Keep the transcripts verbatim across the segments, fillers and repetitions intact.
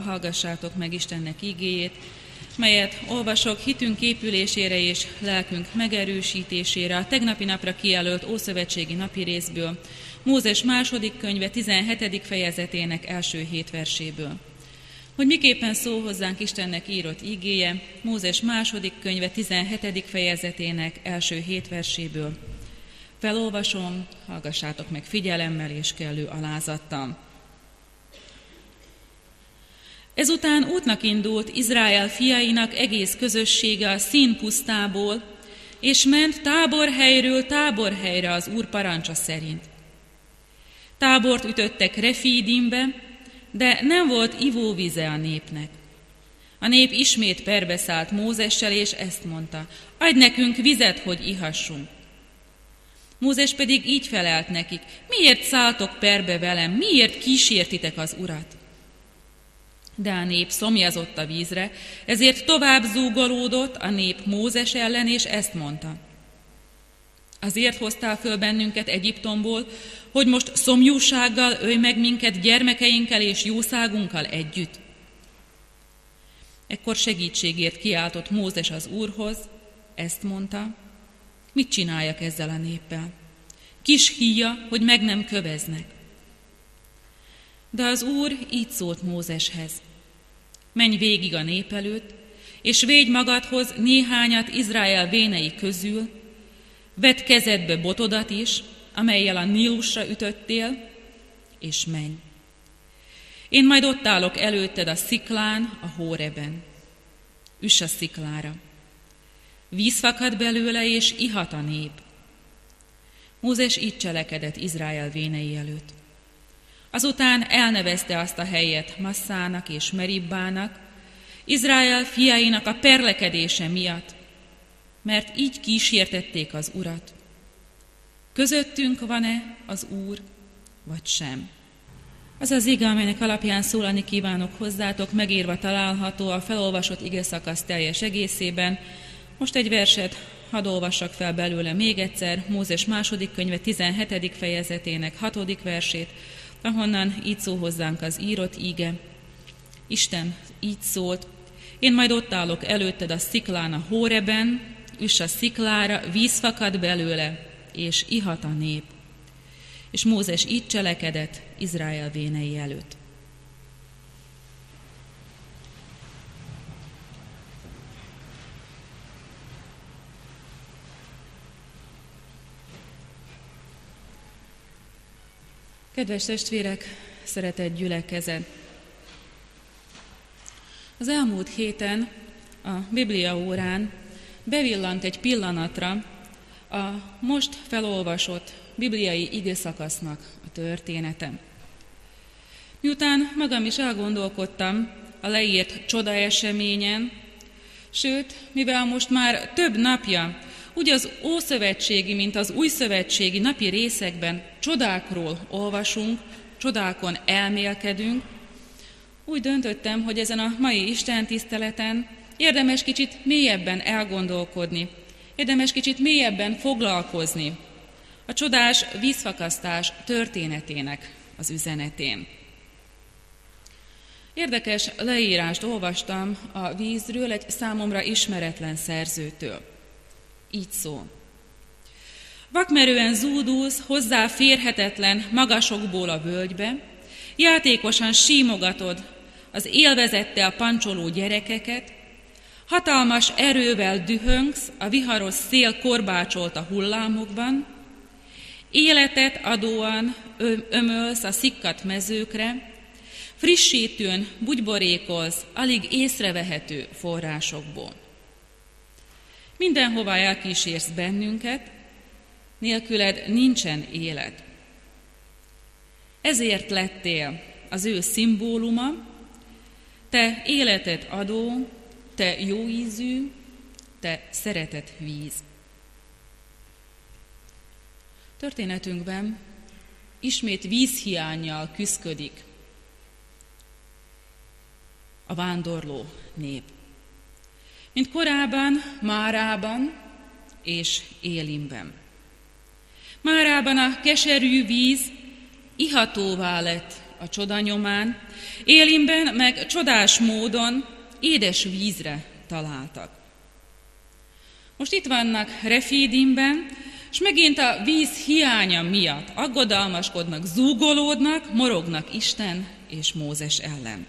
Hallgassátok meg Istennek igéjét, melyet olvasok hitünk épülésére és lelkünk megerősítésére a tegnapi napra kijelölt ószövetségi napi részből, Mózes második könyve tizenhetedik fejezetének első hét verséből. Hogy miképpen szól hozzánk Istennek írott igéje, Mózes második könyve tizenhetedik fejezetének első hét verséből. Felolvasom, hallgassátok meg figyelemmel és kellő alázattal. Ezután útnak indult Izrael fiainak egész közössége a Szín pusztából, és ment táborhelyről táborhelyre az Úr parancsa szerint. Tábort ütöttek Refídimbe, de nem volt ivóvize a népnek. A nép ismét perbeszállt Mózessel, és ezt mondta: adj nekünk vizet, hogy ihassunk. Mózes pedig így felelt nekik: miért szálltok perbe velem, miért kísértitek az Urat? De a nép szomjazott a vízre, ezért tovább zúgolódott a nép Mózes ellen, és ezt mondta: azért hoztál föl bennünket Egyiptomból, hogy most szomjúsággal ölj meg minket gyermekeinkkel és jószágunkkal együtt. Ekkor segítségért kiáltott Mózes az Úrhoz, ezt mondta: mit csináljak ezzel a néppel? Kis híja, hogy meg nem köveznek. De az Úr így szólt Mózeshez: menj végig a nép előtt, és védj magadhoz néhányat Izrael vénei közül, vedd kezedbe botodat is, amellyel a Nílusra ütöttél, és menj. Én majd ott állok előtted a sziklán, a Hóreben. Üss a sziklára. Víz fakad belőle, és ihat a nép. Mózes így cselekedett Izrael vénei előtt. Azután elnevezte azt a helyet Masszának és Meribbának, Izrael fiainak a perlekedése miatt, mert így kísértették az Urat. Közöttünk van-e az Úr, vagy sem? Az az ige, amelynek alapján szólani kívánok hozzátok, megírva található a felolvasott igeszakasz teljes egészében. Most egy verset hadd olvassak fel belőle még egyszer, Mózes második könyve tizenhetedik fejezetének hatodik versét, ahonnan így szól hozzánk az írott íge. Isten így szólt: én majd ott állok előtted a sziklán, a Hóreben, üss a sziklára, víz fakad belőle, és ihat a nép. És Mózes így cselekedett Izrael vénei előtt. Kedves testvérek, szeretett gyülekezet! Az elmúlt héten a Biblia órán bevillant egy pillanatra a most felolvasott bibliai igeszakasznak a története. Miután magam is elgondolkodtam a leírt csodaeseményen, sőt, mivel most már több napja úgy az ószövetségi, mint az újszövetségi napi részekben csodákról olvasunk, csodákon elmélkedünk, úgy döntöttem, hogy ezen a mai istentiszteleten érdemes kicsit mélyebben elgondolkodni, érdemes kicsit mélyebben foglalkozni a csodás vízfakasztás történetének az üzenetén. Érdekes leírást olvastam a vízről egy számomra ismeretlen szerzőtől. Így szól: vakmerően zúdulsz hozzáférhetetlen magasokból a völgybe, játékosan símogatod az élvezettel pancsoló gyerekeket, hatalmas erővel dühöngsz a viharos szél korbácsolta hullámokban, életet adóan ömölsz a szikkadt mezőkre, frissítőn bugyborékolsz alig észrevehető forrásokból. Mindenhová elkísérsz bennünket, nélküled nincsen élet. Ezért lettél az ő szimbóluma, te életet adó, te jóízű, te szeretett víz. Történetünkben ismét vízhiánnyal küszködik a vándorló nép. Mint korábban, Márában és Élimben. Márában a keserű víz ihatóvá lett a csoda nyomán, Élimben meg csodás módon édes vízre találtak. Most itt vannak Refídimben, és megint a víz hiánya miatt aggodalmaskodnak, zúgolódnak, morognak Isten és Mózes ellen.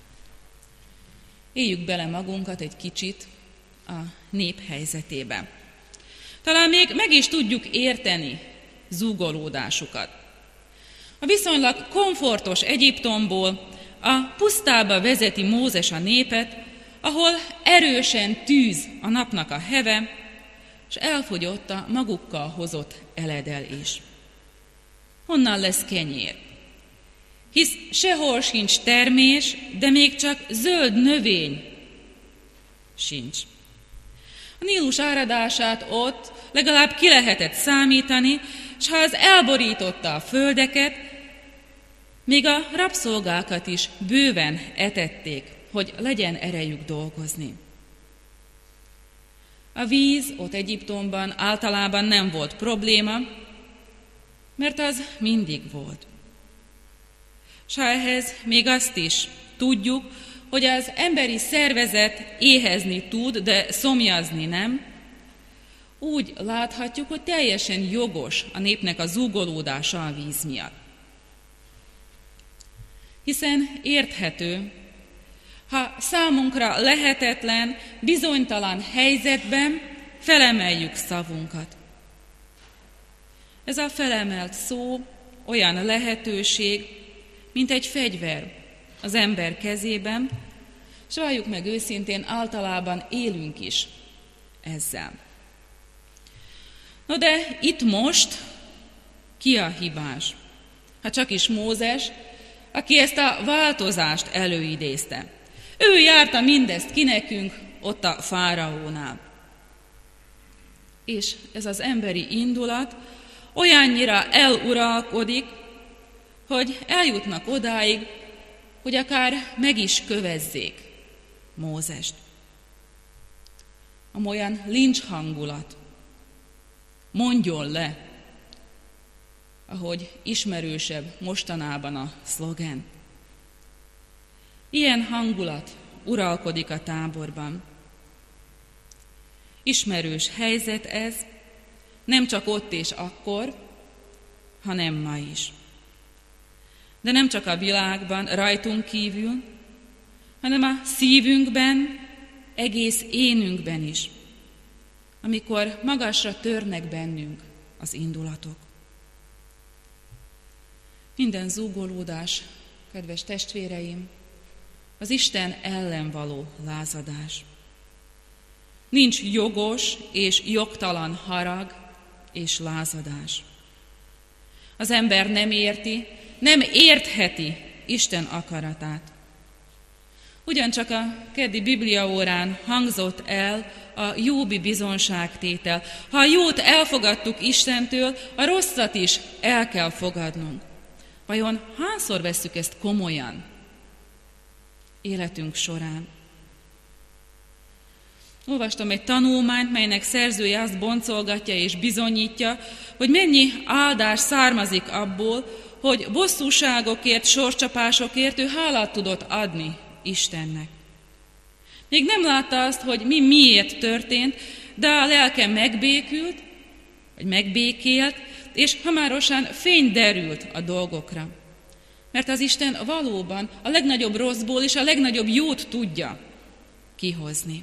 Éljük bele magunkat egy kicsit a nép helyzetébe. Talán még meg is tudjuk érteni zúgolódásukat. A viszonylag komfortos Egyiptomból a pusztába vezeti Mózes a népet, ahol erősen tűz a napnak a heve, és elfogyott a magukkal hozott eledel is. Honnan lesz kenyér? Hisz sehol sincs termés, de még csak zöld növény sincs. A Nílus áradását ott legalább ki lehetett számítani, és ha az elborította a földeket, még a rabszolgákat is bőven etették, hogy legyen erejük dolgozni. A víz ott Egyiptomban általában nem volt probléma, mert az mindig volt. S ha ehhez még azt is tudjuk, hogy az emberi szervezet éhezni tud, de szomjazni nem, úgy láthatjuk, hogy teljesen jogos a népnek a zúgolódása a víz miatt. Hiszen érthető, ha számunkra lehetetlen, bizonytalan helyzetben felemeljük szavunkat. Ez a felemelt szó olyan lehetőség, mint egy fegyver az ember kezében, és valljuk meg őszintén, általában élünk is ezzel. No de itt most ki a hibás? Hát csak is Mózes, aki ezt a változást előidézte. Ő járta mindezt ki nekünk ott a fáraónál. És ez az emberi indulat olyannyira eluralkodik, hogy eljutnak odáig, hogy akár meg is kövezzék Mózest. Amolyan lincs hangulat. Mondjon le, ahogy ismerősebb mostanában a szlogen. Ilyen hangulat uralkodik a táborban. Ismerős helyzet ez, nem csak ott és akkor, hanem ma is. De nem csak a világban, rajtunk kívül, hanem a szívünkben, egész énünkben is, amikor magasra törnek bennünk az indulatok. Minden zúgolódás, kedves testvéreim, az Isten ellen való lázadás. Nincs jogos és jogtalan harag és lázadás. Az ember nem érti, nem értheti Isten akaratát. Ugyancsak a keddi bibliaórán hangzott el a Jóbi bizonságtétel. Ha a jót elfogadtuk Istentől, a rosszat is el kell fogadnunk. Vajon hányszor vesszük ezt komolyan életünk során? Olvastam egy tanulmányt, melynek szerzője azt boncolgatja és bizonyítja, hogy mennyi áldás származik abból, hogy bosszúságokért, sorscsapásokért ő hálát tudott adni Istennek. Még nem látta azt, hogy mi miért történt, de a lelke megbékült, vagy megbékélt, és hamarosan fény derült a dolgokra. Mert az Isten valóban a legnagyobb rosszból és a legnagyobb jót tudja kihozni.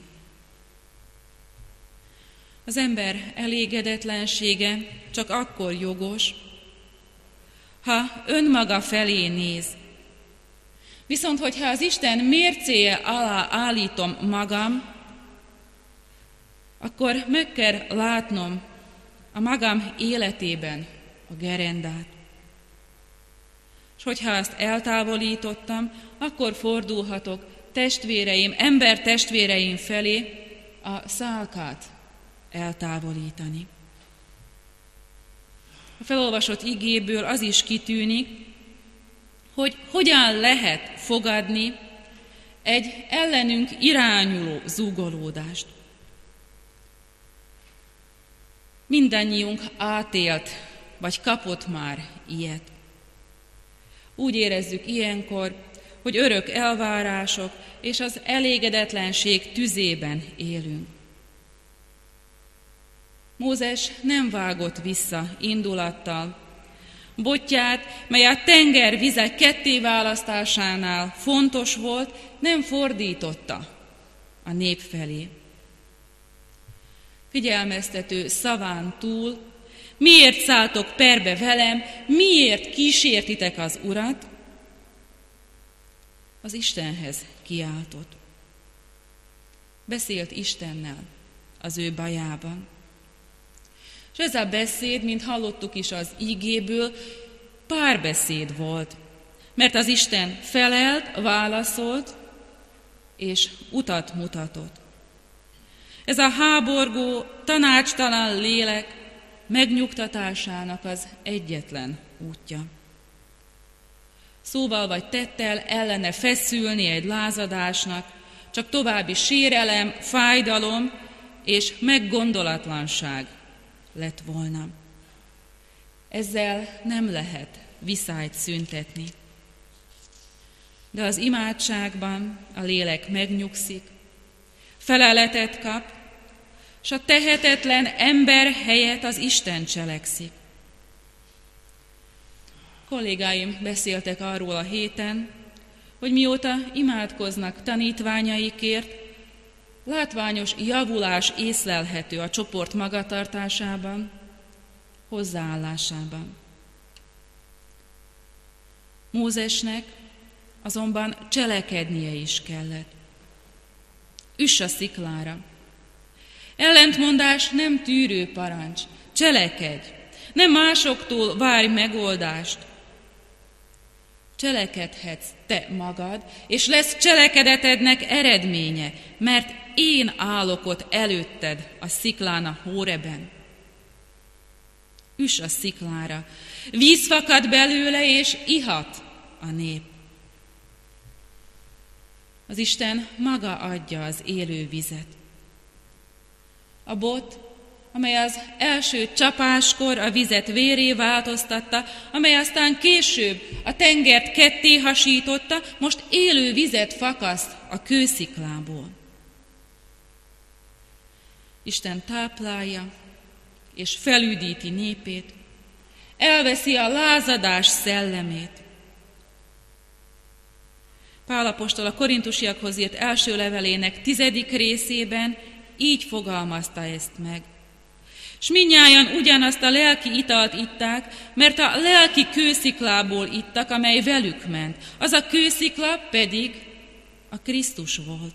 Az ember elégedetlensége csak akkor jogos, ha önmaga felé néz. Viszont, hogyha az Isten mércéje alá állítom magam, akkor meg kell látnom a magam életében a gerendát. És hogyha azt eltávolítottam, akkor fordulhatok testvéreim, ember testvéreim felé a szálkát eltávolítani. A felolvasott igéből az is kitűnik, hogy hogyan lehet fogadni egy ellenünk irányuló zúgolódást. Mindannyiunk átélt, vagy kapott már ilyet. Úgy érezzük ilyenkor, hogy örök elvárások és az elégedetlenség tüzében élünk. Mózes nem vágott vissza indulattal. Botját, mely a tenger vizek kettéválasztásánál fontos volt, nem fordította a nép felé. Figyelmeztető szaván túl, miért szálltok perbe velem, miért kísértitek az Urat? Az Istenhez kiáltott. Beszélt Istennel az ő bajában. És ez a beszéd, mint hallottuk is az ígéből, párbeszéd volt, mert az Isten felelt, válaszolt, és utat mutatott. Ez a háborgó, tanácstalan lélek megnyugtatásának az egyetlen útja. Szóval vagy tettel ellene feszülni egy lázadásnak, csak további sérelem, fájdalom és meggondolatlanság lett volna. Ezzel nem lehet viszályt szüntetni. De az imádságban a lélek megnyugszik, feleletet kap, s a tehetetlen ember helyett az Isten cselekszik. Kollégáim beszéltek arról a héten, hogy mióta imádkoznak tanítványaikért, látványos javulás észlelhető a csoport magatartásában, hozzáállásában. Mózesnek azonban cselekednie is kellett. Üss a sziklára. Ellentmondás nem tűrő parancs. Cselekedj! Nem másoktól várj megoldást. Cselekedhetsz te magad, és lesz cselekedetednek eredménye, mert én állok ott előtted a sziklán a Hóreben. Üss a sziklára, víz fakad belőle, és ihat a nép. Az Isten maga adja az élő vizet. A bot, amely az első csapáskor a vizet vérré változtatta, amely aztán később a tengert ketté hasította, most élő vizet fakaszt a kősziklából. Isten táplálja és felüdíti népét, elveszi a lázadás szellemét. Pál apostol a korintusiakhoz írt első levelének tizedik részében így fogalmazta ezt meg. S mindnyájan ugyanazt a lelki italt itták, mert a lelki kősziklából ittak, amely velük ment. Az a kőszikla pedig a Krisztus volt.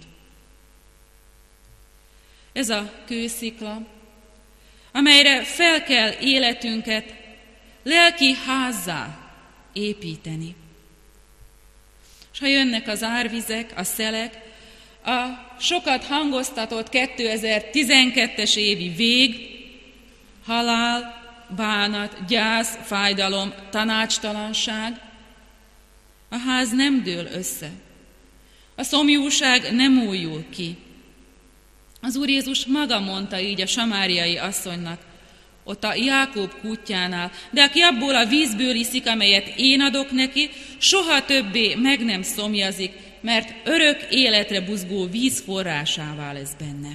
Ez a kőszikla, amelyre fel kell életünket lelki házzá építeni. És ha jönnek az árvizek, a szelek, a sokat hangoztatott kétezer-tizenkettes évi vég, halál, bánat, gyász, fájdalom, tanácstalanság, a ház nem dől össze. A szomjúság nem újul ki. Az Úr Jézus maga mondta így a samáriai asszonynak, ott a Jákob kútjánál, de aki abból a vízből iszik, amelyet én adok neki, soha többé meg nem szomjazik, mert örök életre buzgó víz forrásává lesz benne.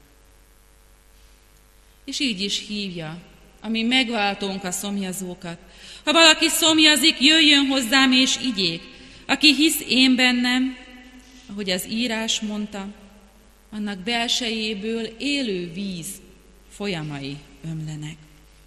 És így is hívja, ami megváltónk a szomjazókat. Ha valaki szomjazik, jöjjön hozzám és igyék. Aki hisz én bennem, ahogy az írás mondta, annak belsejéből élő víz folyamai ömlenek.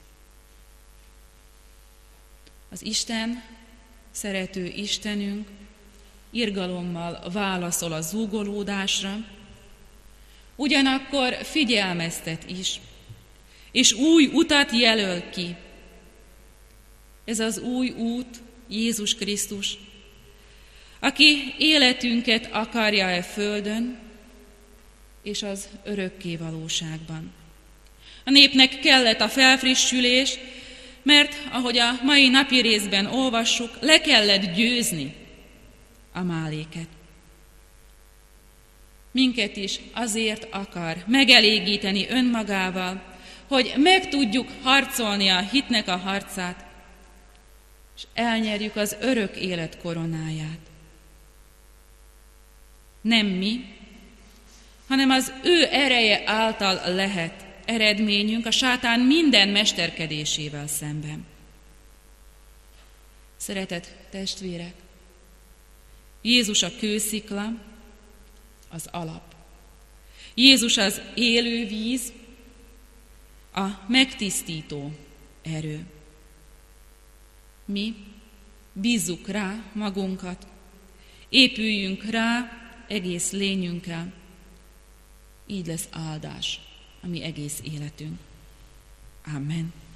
Az Isten, szerető Istenünk, irgalommal válaszol a zúgolódásra, ugyanakkor figyelmeztet is, és új utat jelöl ki. Ez az új út Jézus Krisztus, aki életünket akarja-e földön, és az örökké valóságban. A népnek kellett a felfrissülés, mert, ahogy a mai napi részben olvassuk, le kellett győzni Amáléket. Minket is azért akar megelégíteni önmagával, hogy meg tudjuk harcolni a hitnek a harcát, és elnyerjük az örök élet koronáját. Nem mi, hanem az ő ereje által lehet eredményünk a sátán minden mesterkedésével szemben. Szeretett testvérek, Jézus a kőszikla, az alap. Jézus az élő víz, a megtisztító erő. Mi bízzuk rá magunkat, épüljünk rá egész lényünkkel, így lesz áldás a mi egész életünk. Amen.